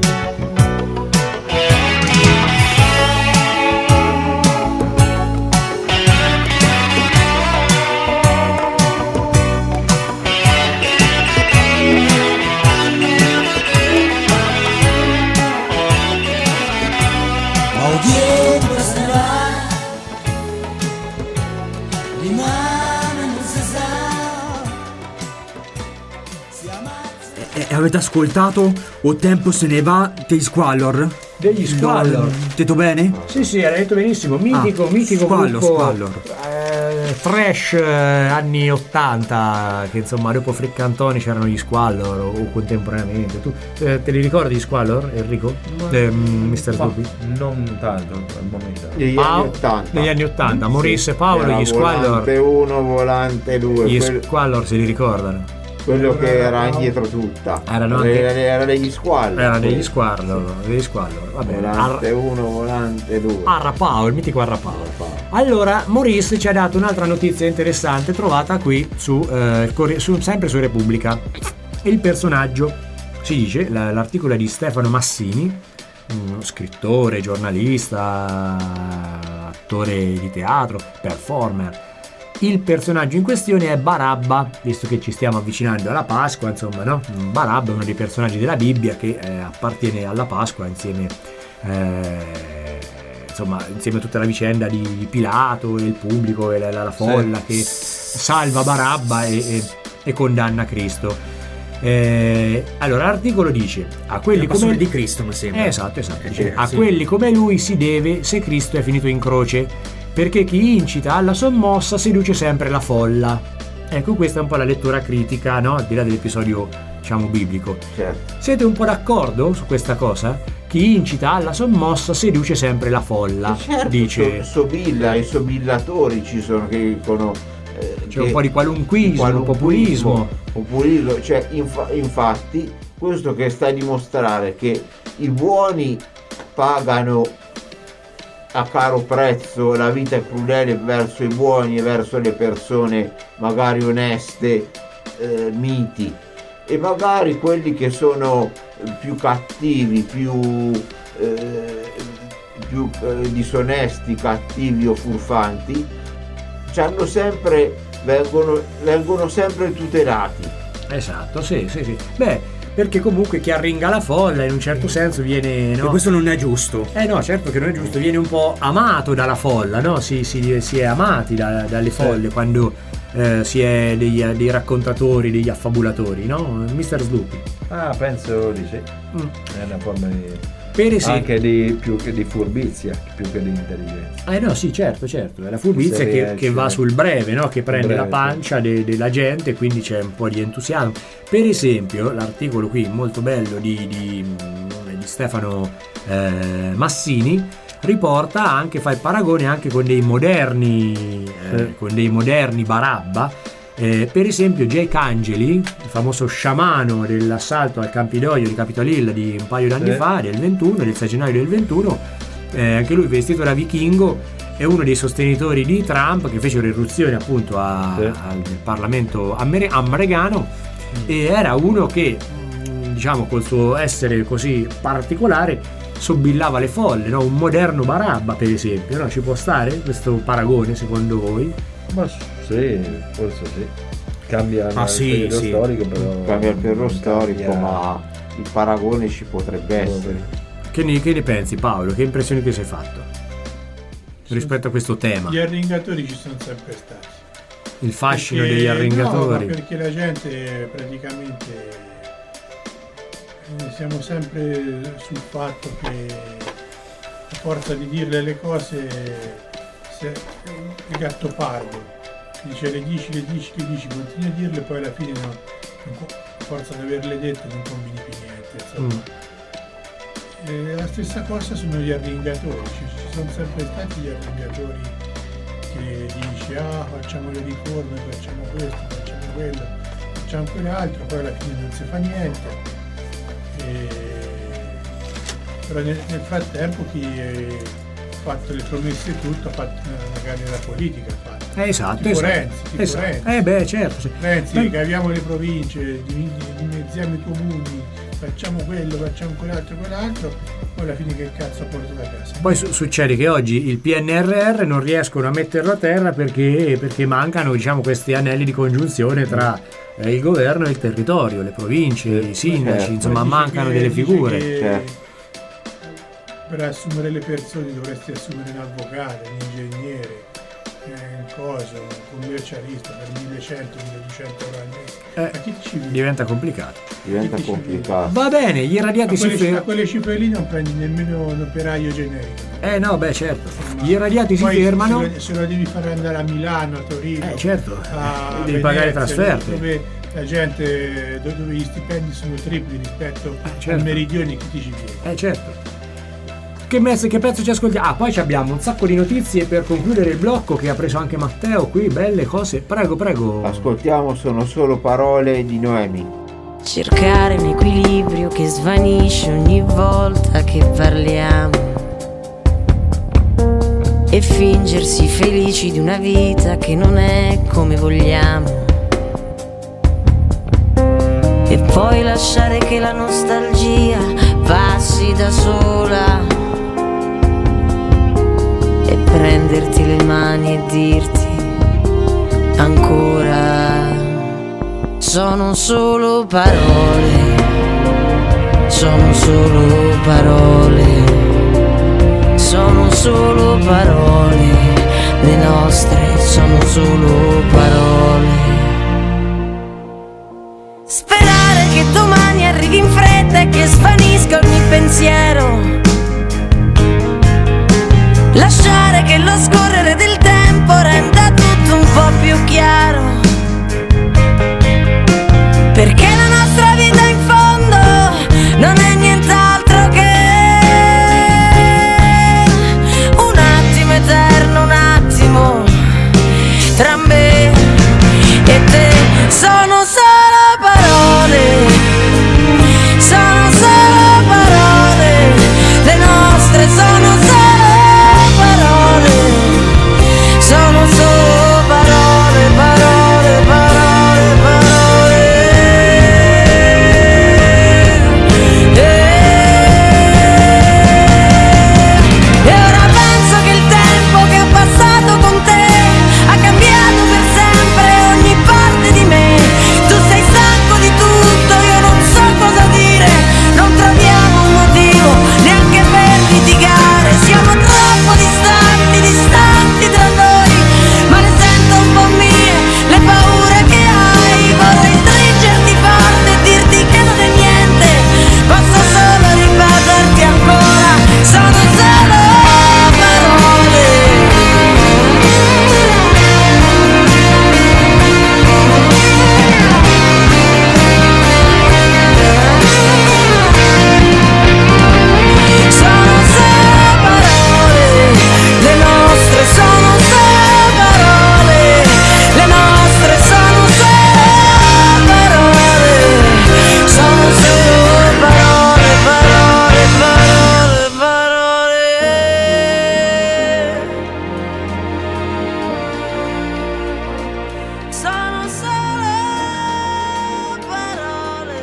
G: Avete ascoltato O tempo se ne va dei Squallor?
E: Degli Squallor.
G: Detto bene?
E: Sì, hai detto benissimo. Mitico
G: Squallor,
E: gruppo
G: Squallor.
E: Thrash anni 80, che insomma dopo Freccantoni c'erano gli Squallor o contemporaneamente. Tu te li ricordi gli Squallor, Enrico? Mr. Dubi?
H: Non tanto al momento.
I: Negli anni 80.
E: Negli anni 80. Maurice e Paolo, gli Squallor.
I: Volante 1, volante 2.
E: Gli Squallor se li ricordano.
I: Quello che era indietro tutta. Era degli Squallor.
E: Era degli Squallor. Vabbè.
I: Volante 1, volante 2.
E: Arrapao, il mitico Arrapao. Allora, Maurice ci ha dato un'altra notizia interessante trovata qui sempre su Repubblica. Il personaggio, si dice, l'articolo è di Stefano Massini, uno scrittore, giornalista, attore di teatro, performer. Il personaggio in questione è Barabba, visto che ci stiamo avvicinando alla Pasqua, insomma, no? Barabba è uno dei personaggi della Bibbia che appartiene alla Pasqua insieme a tutta la vicenda di Pilato e il pubblico e la folla che salva Barabba e condanna Cristo. Allora l'articolo dice a quelli come
G: di Cristo, mi sembra.
E: Esatto, dice, a quelli come lui si deve se Cristo è finito in croce, perché chi incita alla sommossa seduce sempre la folla. Ecco, questa è un po' la lettura critica, no? Al di là dell'episodio, diciamo, biblico.
I: Certo.
E: Siete un po' d'accordo su questa cosa? Chi incita alla sommossa seduce sempre la folla.
I: Certo,
E: dice
I: sobilla, i sobillatori ci sono che dicono
E: c'è un po' di qualunquismo, populismo,
I: cioè infatti questo che sta a dimostrare che i buoni pagano a caro prezzo, la vita è crudele verso i buoni e verso le persone magari oneste, miti, e magari quelli che sono più cattivi, più disonesti, cattivi o furfanti, vengono sempre tutelati.
E: Esatto, sì. Beh, perché comunque chi arringa la folla in un certo senso viene, no?
G: E questo non è giusto.
E: No, certo che non è giusto, viene un po' amato dalla folla, no? Si è amati dalle folle quando si è dei raccontatori, degli affabulatori, no? Mr. Snoopy.
H: Penso di sì. È una forma di...
E: Per esempio,
H: anche più che di furbizia, più che di intelligenza.
E: No, sì, certo, è la furbizia che va sul breve, no? Che prende la pancia della gente, quindi c'è un po' di entusiasmo. Per esempio, l'articolo qui molto bello di Stefano Massini riporta fa il paragone anche con dei moderni Barabba. Per esempio Jake Angeli, il famoso sciamano dell'assalto al Campidoglio di Capitol Hill di un paio d'anni fa, del 6 gennaio del 21, anche lui vestito da vichingo, è uno dei sostenitori di Trump che fecero irruzione appunto al Parlamento americano, e era uno che, diciamo, col suo essere così particolare sobillava le folle, no? Un moderno Barabba, per esempio, no? Ci può stare questo paragone secondo voi?
H: Ma sì, forse sì. Cambia il periodo storico, però.
I: Cambia il periodo storico, ma il paragone ci potrebbe essere.
E: Che ne pensi, Paolo? Che impressioni ti sei fatto rispetto a questo tema?
F: Gli arringatori ci sono sempre stati.
E: Il fascino degli arringatori.
F: No, perché la gente praticamente siamo sempre sul fatto che a forza di dirle le cose il gatto pardo dice le dici, continui a dirle, poi alla fine a forza di averle dette non combini più niente, insomma. La stessa cosa sono gli arringatori, ci sono sempre stati gli arringatori che dici facciamo le riforme, facciamo questo, facciamo quello, facciamo quell'altro, poi alla fine non si fa niente. Però nel frattempo chi ha fatto le promesse e tutto, ha fatto magari la politica, ha fatto
E: Esatto,
F: tipo
E: esatto.
F: Renzi, Renzi.
E: Beh, certo. Sì.
F: Renzi, caviamo le province, dimezziamo i comuni, facciamo quello, facciamo quell'altro, poi alla fine che cazzo porto da casa?
E: Poi succede che oggi il PNRR non riescono a metterlo a terra perché mancano, diciamo, questi anelli di congiunzione tra il governo e il territorio, le province, i sindaci, insomma, mancano delle figure.
F: Per assumere le persone dovresti assumere un avvocato, un ingegnere, un commercialista per 1.100-1.200 euro al mese. Ma chi ci vive?
E: Diventa complicato.
I: Va
E: bene, gli irradiati si fermano.
F: A quelle cifre lì non prendi nemmeno un operaio generico.
E: No, beh, certo. Gli irradiati si fermano.
F: Se lo devi fare andare a Milano, a Torino.
E: Certo.
F: A
E: devi pagare trasferte.
F: Dove la gente, dove gli stipendi sono tripli rispetto
E: certo.
F: al meridione che ti ci viene.
E: Certo. Che pezzo ci ascoltiamo? Poi abbiamo un sacco di notizie per concludere il blocco che ha preso anche Matteo qui, belle cose. Prego.
I: Ascoltiamo Sono solo parole di Noemi.
M: Cercare un equilibrio che svanisce ogni volta che parliamo e fingersi felici di una vita che non è come vogliamo e poi lasciare che la nostalgia passi da sola e prenderti le mani e dirti ancora sono solo parole, sono solo parole, sono solo parole, le nostre sono solo parole. Sperare che domani arrivi in fretta e che svanisca ogni pensiero, lasciare che lo scorrere del tempo renda tutto un po' più chiaro, perché la nostra vita in fondo non è nient'altro che un attimo eterno, un attimo tra me e te. Sono solo parole, sono solo parole, le nostre sono solo parole, sono solo parole, parole, parole, parole. E ora penso che il tempo che ho passato con te ha cambiato per sempre ogni parte di me. Tu sei stanco di tutto, io non so cosa dire, non troviamo un motivo neanche per litigare. Siamo troppo distanti, distanti tra noi, ma ne sento un po' mie le paure che hai. Vorrei stringerti forte e dirti che non è niente, posso solo ripeterti ancora, sono solo parole. Sono solo parole, le nostre sono solo parole, le nostre sono solo parole, sono solo parole, parole, parole, parole. Sono solo parole.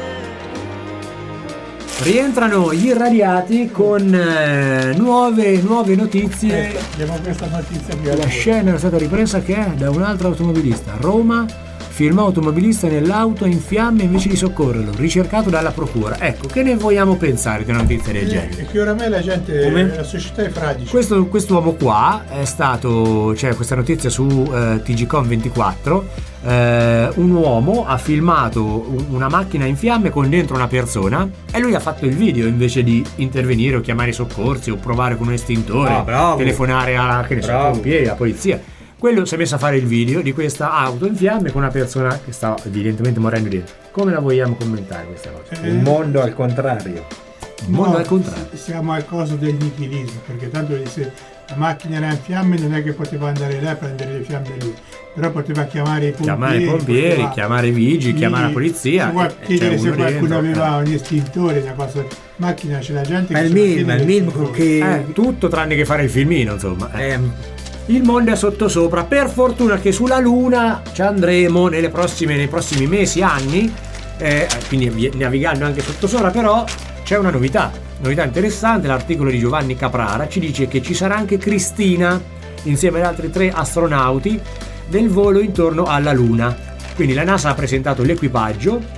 E: Rientrano gli irradiati con nuove notizie.
F: Abbiamo questa notizia qui.
E: La scena è stata ripresa che è da un altro automobilista. Roma, filma automobilista nell'auto in fiamme invece di soccorrerlo, ricercato dalla procura. Ecco, che ne vogliamo pensare di una notizia del genere?
F: E che oramai la gente,
E: Come?
F: la società è fradicia.
E: Quest'uomo qua è stato, c'è questa notizia su TGCom24, un uomo ha filmato una macchina in fiamme con dentro una persona e lui ha fatto il video invece di intervenire o chiamare i soccorsi o provare con un estintore, telefonare a pompieri, alla polizia. Quello si è messo a fare il video di questa auto in fiamme con una persona che stava evidentemente morendo dentro. Come la vogliamo commentare questa cosa?
H: Un mondo al contrario.
E: Un mondo al contrario.
F: Siamo al coso del nichilismo, perché tanto se la macchina era in fiamme non è che poteva andare là a prendere le fiamme lui, però poteva chiamare i pompieri,
E: chiamare i vigili, chiamare la polizia,
F: chiedere se qualcuno aveva un estintore, una cosa. Macchina c'è la gente
G: ma
F: che
G: il minimo che
E: tutto tranne che fare il filmino, insomma. il mondo è sottosopra. Per fortuna che sulla Luna ci andremo nei prossimi mesi, anni, quindi navigando anche sottosopra. Però c'è una novità interessante. L'articolo di Giovanni Caprara ci dice che ci sarà anche Cristina insieme ad altri 3 astronauti nel volo intorno alla Luna. Quindi la NASA ha presentato l'equipaggio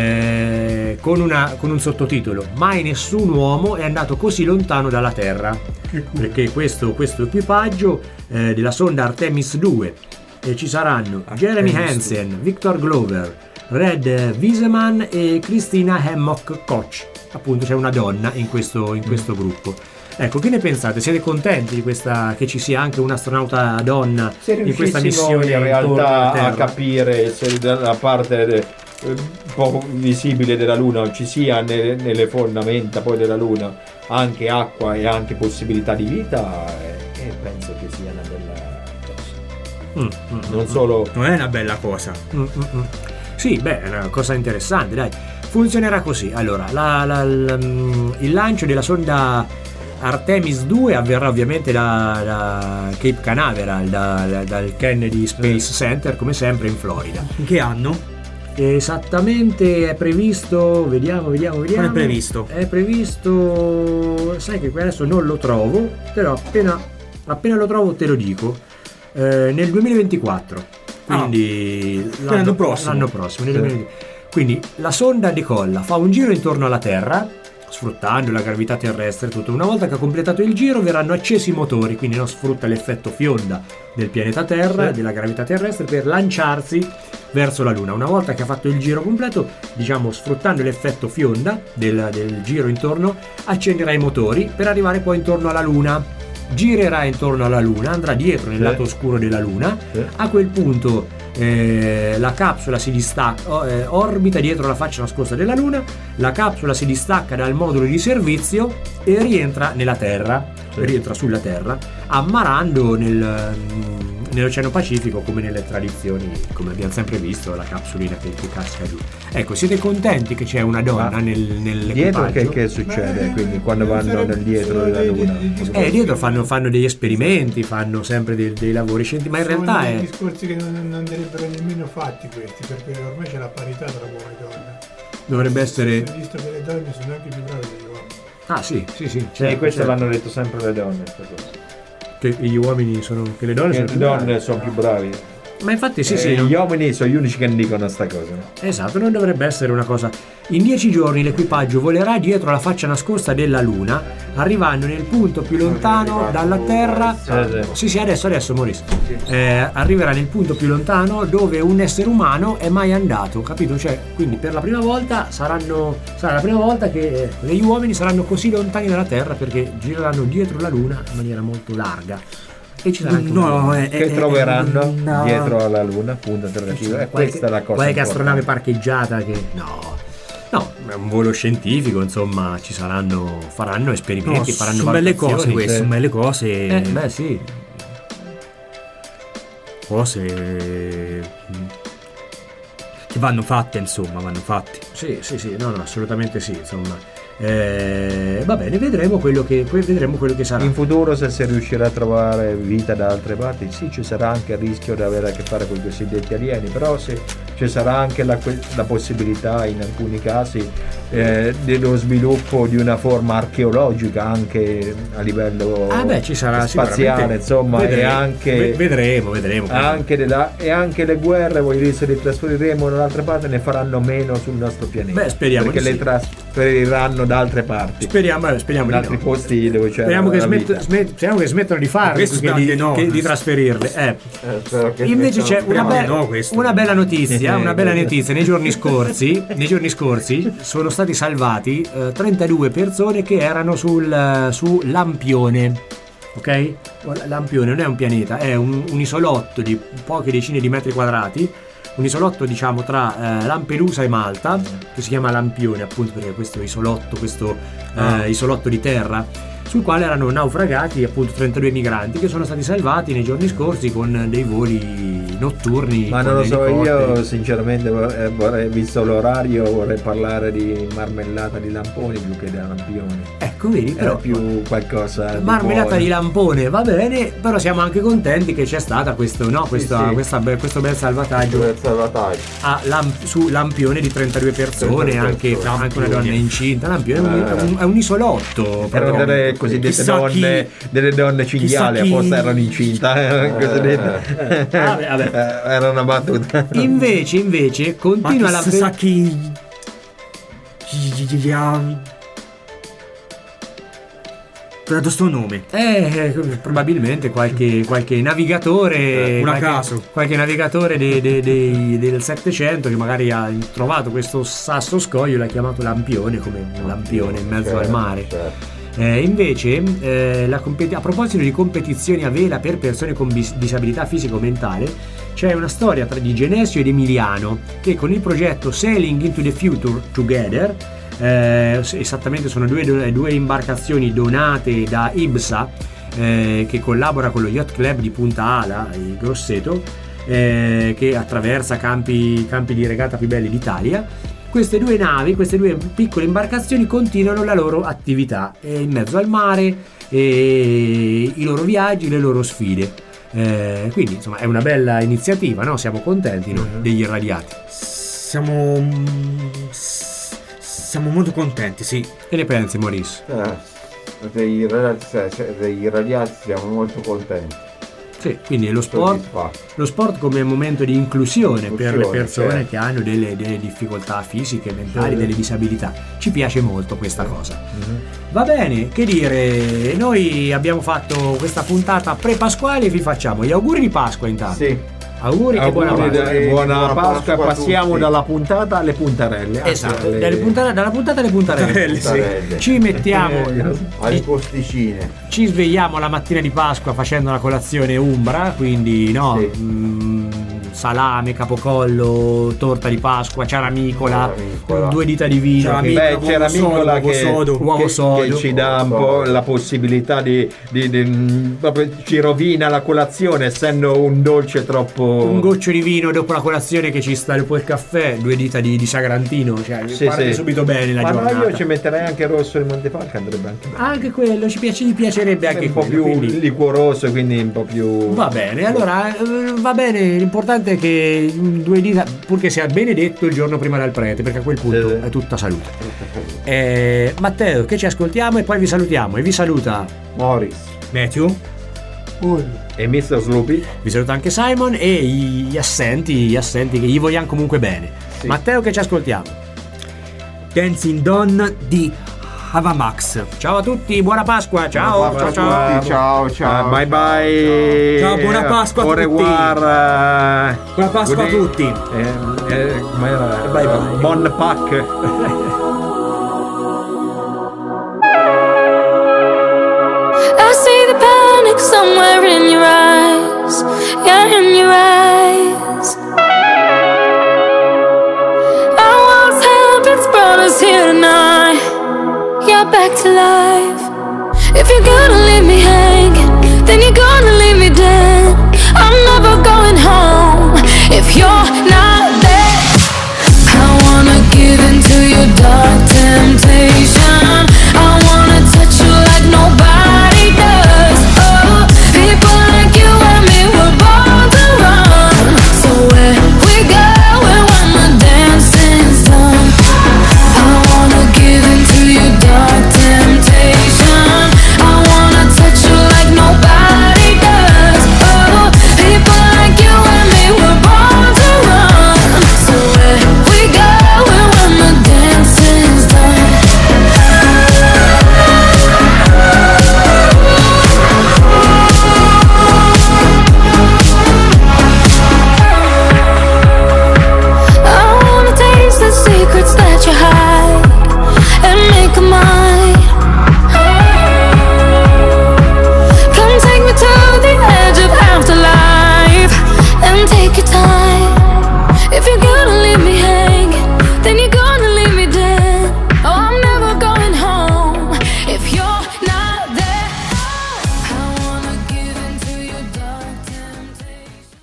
E: con un sottotitolo: mai nessun uomo è andato così lontano dalla Terra, perché questo equipaggio della sonda Artemis 2 ci saranno Jeremy Hansen, Victor Glover, Red Wiseman e Christina Hammock Koch. Appunto c'è una donna in questo gruppo. Ecco, che ne pensate? Siete contenti di questa, che ci sia anche un'astronauta donna in questa missione
H: in realtà a capire se dalla parte un po' visibile della Luna ci sia nelle fondamenta poi della Luna anche acqua e anche possibilità di vita, e penso che sia una bella cosa. Non solo
E: non è una bella cosa. Sì, beh, è una cosa interessante, dai. Funzionerà così. Allora, il lancio della sonda Artemis 2 avverrà ovviamente da Cape Canaveral, dal Kennedy Space Center, come sempre in Florida.
G: In che anno?
E: Esattamente è previsto, vediamo.
G: Quando è previsto?
E: È previsto, sai che adesso non lo trovo, però appena lo trovo te lo dico. Nel 2024, quindi
G: l'anno prossimo.
E: Nel 2024. Quindi la sonda decolla, fa un giro intorno alla Terra, sfruttando la gravità terrestre e tutto. Una volta che ha completato il giro verranno accesi i motori, quindi non sfrutta l'effetto fionda del pianeta Terra, della gravità terrestre, per lanciarsi verso la Luna. Una volta che ha fatto il giro completo, diciamo sfruttando l'effetto fionda del giro intorno, accenderà i motori per arrivare poi intorno alla Luna. Girerà intorno alla Luna, andrà dietro nel lato oscuro della Luna. A quel punto la capsula si distacca, orbita dietro la faccia nascosta della Luna. La capsula si distacca dal modulo di servizio e rientra nella Terra, rientra sulla Terra, ammarrando nell'Oceano Pacifico, come nelle tradizioni, come abbiamo sempre visto, la capsulina che casca giù. Ecco, siete contenti che c'è una donna nell'equipaggio?
H: Dietro che succede? Quindi quando vanno nel dietro della Luna?
E: Dietro fanno degli esperimenti, fanno sempre dei lavori scientifici, ma in realtà
F: sono discorsi che non andrebbero nemmeno fatti questi, perché ormai c'è la parità tra uomo e donna.
E: Dovrebbe essere.
F: Ho visto che le donne sono anche più brave degli uomini.
E: Ah sì.
H: E questo l'hanno detto sempre le donne,
E: che gli uomini sono, che le donne
H: sono più bravi.
E: Ma infatti sì.
H: Gli uomini sono gli unici che dicono sta cosa.
E: Esatto, non dovrebbe essere una cosa. In 10 giorni l'equipaggio volerà dietro la faccia nascosta della Luna, arrivando nel punto più lontano dalla Terra. Sì, adesso Maurice. Arriverà nel punto più lontano dove un essere umano è mai andato, capito? Cioè, quindi per la prima volta sarà la prima volta che gli uomini saranno così lontani dalla Terra, perché gireranno dietro la Luna in maniera molto larga. E ci sarà anche
H: che troveranno dietro alla Luna, punto interrogativo. Questa è la cosa.
E: Qualche astronave parcheggiata che no, è un volo scientifico, insomma, faranno esperimenti, faranno
G: sono belle cose queste, sono belle cose.
E: Sì.
G: Cose che vanno fatte. Sì, no, assolutamente sì, insomma. Va bene, vedremo quello che sarà
H: in futuro. Se si riuscirà a trovare vita da altre parti, sì, ci sarà anche il rischio di avere a che fare con i cosiddetti alieni, però se ci sarà anche la possibilità in alcuni casi dello sviluppo di una forma archeologica anche a livello
E: ci sarà
H: spaziale, insomma, e anche
E: vedremo
H: e anche le guerre, voglio dire, se le trasferiremo da un'altra parte ne faranno meno sul nostro pianeta.
E: Speriamo
H: perché le trasferiranno da altre parti.
E: Speriamo
H: in altri posti dove c'è
E: speriamo che smettano di farle, di trasferirle. Invece c'è una bella notizia. Nei giorni scorsi sono stati salvati 32 persone che erano su Lampione. Ok? Lampione non è un pianeta, è un isolotto di poche decine di metri quadrati, un isolotto, diciamo, tra Lampedusa e Malta, che si chiama Lampione, appunto perché questo isolotto di terra
G: sul quale erano naufragati appunto 32 migranti che sono stati salvati nei giorni scorsi con dei voli notturni.
H: Ma non lo so, io sinceramente vorrei, visto l'orario, vorrei parlare di marmellata di lamponi più che di lampioni.
G: Ecco, vedi, però
H: più qualcosa di
G: marmellata
H: buono.
G: di lampone va bene, però siamo anche contenti che c'è stata questo bel salvataggio su Lampione di 32 persone, anche una donna incinta. Lampione è un isolotto.
H: Erano delle cosiddette donne, delle donne cinghiali, apposta erano incinta.
G: Vabbè.
H: Era una battuta.
G: Invece continua la
N: dato sto nome?
G: Probabilmente qualche navigatore qualche navigatore del 700 che magari ha trovato questo sasso scoglio e l'ha chiamato lampione, come un lampione in mezzo al mare. Invece a proposito di competizioni a vela per persone con disabilità fisica o mentale, c'è una storia di Genesio ed Emiliano che con il progetto Sailing into the Future Together, esattamente sono due imbarcazioni donate da IBSA, che collabora con lo Yacht Club di Punta Ala, il Grosseto, che attraversa campi di regata più belli d'Italia. Queste due piccole imbarcazioni continuano la loro attività in mezzo al mare, i loro viaggi, le loro sfide. Quindi insomma è una bella iniziativa, no? Siamo contenti noi degli irradiati.
N: Siamo molto contenti, sì.
G: Che ne pensi, Maurice?
I: Degli irradiati siamo molto contenti.
G: Sì, quindi lo sport come momento di inclusione per le persone che hanno delle difficoltà fisiche, mentali, delle disabilità. Ci piace molto questa cosa. Va bene, che dire, noi abbiamo fatto questa puntata pre-pasquale e vi facciamo gli auguri di Pasqua intanto.
I: Sì.
G: Auguri e buona Pasqua.
H: Buona Pasqua, passiamo dalla puntata alle puntarelle.
G: Esatto, dalla puntata alle puntarelle. Sì. Ci mettiamo
I: alle posticine.
G: Ci svegliamo la mattina di Pasqua facendo la colazione umbra, quindi salame, capocollo, torta di Pasqua, ciaramicola, 2 dita di vino.
H: Ciaramicola
G: uovo sodo,
H: che ci dà un po' la possibilità di proprio ci rovina la colazione, essendo un dolce troppo.
G: Un goccio di vino dopo la colazione che ci sta dopo il caffè, 2 dita di sagrantino, cioè parte subito bene la giornata.
H: Ma io ci metterei anche il rosso di Montefalco, andrebbe
G: anche quello, gli piacerebbe anche
H: un po' più liquoroso, quindi un po' più.
G: Va bene, allora va bene, l'importante è che 2 dita, purché sia benedetto il giorno prima dal prete, perché a quel punto è tutta salute. Matteo, che ci ascoltiamo e poi vi salutiamo, e vi saluta
I: Maurice,
G: Matthew
H: e Mr. Sloopy.
G: Vi saluta anche Simon e gli assenti che gli vogliamo comunque bene. Matteo, che ci ascoltiamo?
N: Dancing Dawn di Havamax.
G: Ciao a tutti, buona Pasqua. Ciao.
I: Buona Pasqua a tutti, ciao.
H: Bye bye.
N: Ciao, buona Pasqua a tutti. Buona Pasqua a tutti.
H: Bye. Bon Pac.
M: Somewhere in your eyes, yeah, in your eyes. Our walls habits brought us here tonight. Yeah, back to life. If you're gonna leave me hanging, then you're gonna